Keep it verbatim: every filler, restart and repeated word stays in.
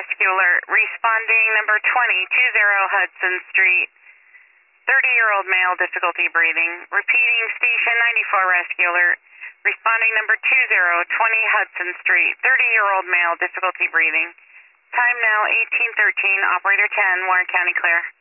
Rescue Alert. Responding number twenty, two zero Hudson Street. thirty-year-old male, difficulty breathing. Repeating, Station ninety-four Rescue Alert. Responding number two zero, twenty Hudson Street. thirty-year-old male, difficulty breathing. Time now eighteen thirteen, Operator ten, Warren County clear.